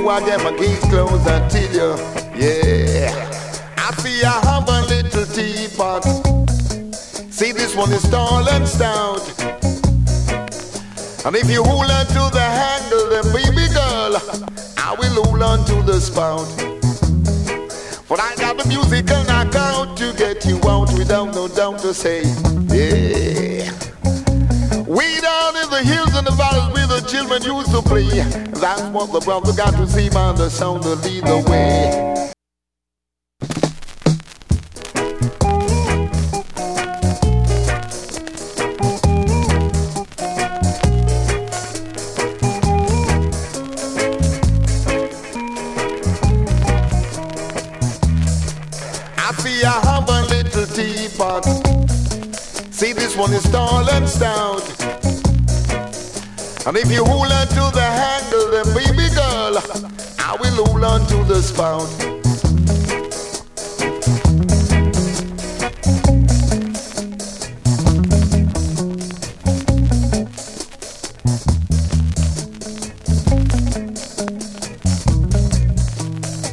I get my case closed until you, yeah. I see I have a little teapot. See, this one is tall and stout. And if you hold on to the handle, then baby girl, I will hold on to the spout. But I got the musical knockout to get you out without no doubt to say, yeah. Way down in the hills and the valleys where the children used to play. That's what the brother got to see by the sound to lead the way. I have a little teapot. See, this one is tall and stout. And if you hold on to the handle, then baby girl, I will hold on to the spout.